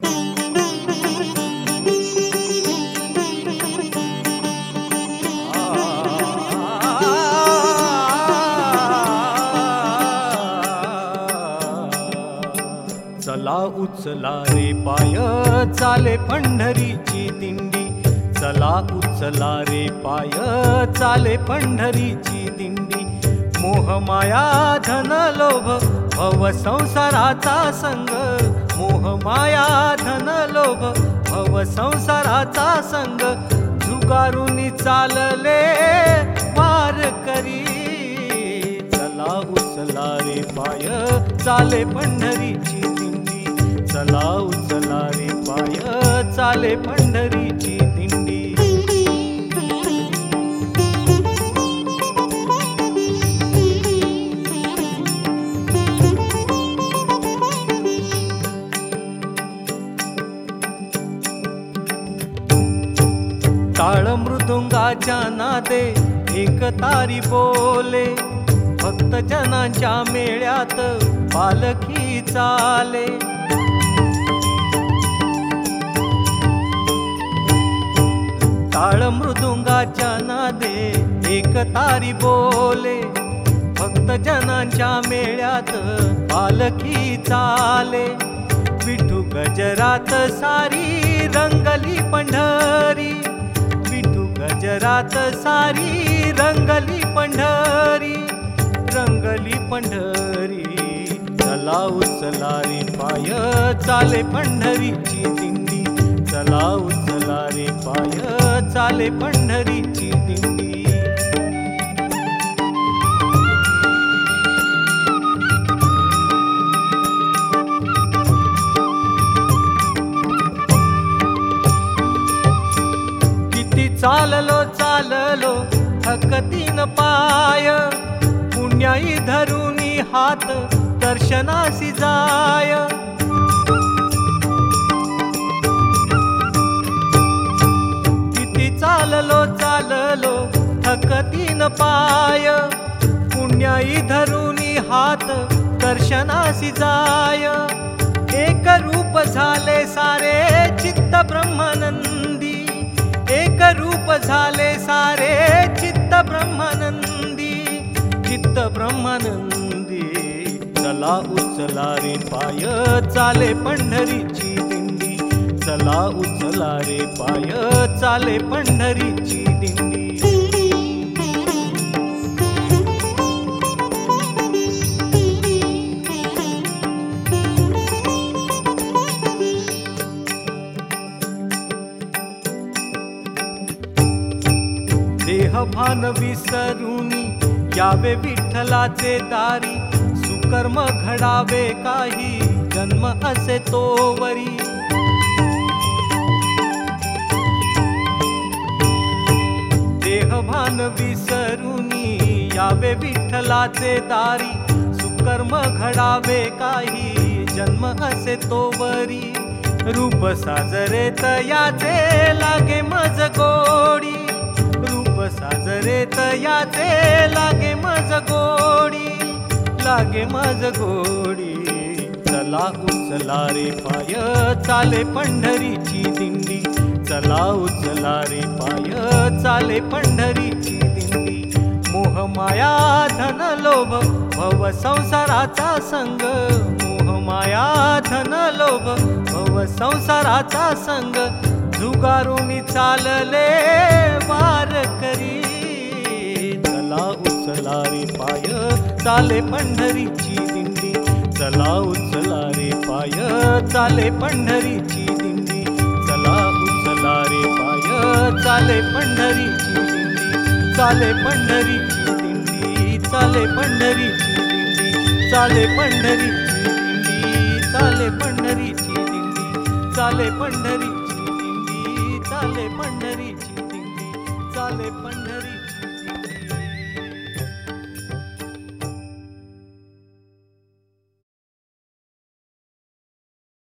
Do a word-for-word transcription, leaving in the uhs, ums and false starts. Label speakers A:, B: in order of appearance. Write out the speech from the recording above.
A: चला उचला रे पाय चाले पंढरीची दिंडी, चला उचला रे पाय चाले पंढरीची दिंडी. मोहमाया धन लोभ भव संसाराचा संग, मोहमाया धन लोभ भव संसाराचा संग. झुगारुनी चालले वारकरी, चला उचला रे पाय चाले पंढरीची दिंडी, चला उचला रे पाय चाले पंढरीची दिंडी. टाळ मृदुंगाच्या नादे एक तारी बोले, भक्त जनांच्या मेळ्यात पालखी चाले. टाळ मृदुंगाच्या नादे एक तारी बोले, भक्त जनांच्या मेळ्यात पालखी चाले. विठू गजरात सारी रंगली पंढरी, विठू गजरात सारी रंगली पंढरी, रंगली पंढरी. चला उचला रे पाय चाले पंढरीची दिंडी, चला उचला रे पाय चाले पंढरीची दिंडी. किती चाललो चाललो थकतीन पाय, पुण्याई धरुनी हात दर्शनासी जाय. किती चाललो चाललो थकतीन पाय, पुण्याई धरुनी हात दर्शनासी जाय. एक रूप झाले सारे चित्त ब्रह्मानंदी, एक रूप झाले सारे चित्त ब्रह्मानंदी, चित्त ब्रह्मानंदी. चला उचला रे पाय चाले पंढरीची दिंडी, चला उचला रे पाय चाले पंढरीची दिंडी. देहभान विसरुनी यावे विठ्ठलाचे दारी, सुकर्म घडावे काही जन्म असे तोवरी. देहभान विसरुनी यावे विठ्ठलाचे दारी, सुकर्म घडावे काही जन्म असे तोवरी. रूप साजरे तयाचे लागे मज गोडी, साजरे तयाचे लागे मज गोडी, लागे मज गोडी. चला उचला रे पाय चाले पंढरीची दिंडी, चला उचला रे पाय चाले पंढरीची दिंडी. मोहमाया धन लोभ भव संसाराचा संग, मोहमाया धन लोभ भव संसाराचा संग. झुगारुनी चालले वारकरी, चला उचला रे पाय चाले पंढरीची दिंडी, चला उचला रे पाय चाले पंढरीची दिंडी, चला उचला रे पाय चाले पंढरीची दिंडी, चाले पंढरीची दिंडी, चाले पंढरीची दिंडी, चाले पंढरीची दिंडी, चाले पंढरीची दिंडी, चाले पंढरीची दिंडी, चाले पंढरीची दिंडी, चाले पंढरीची.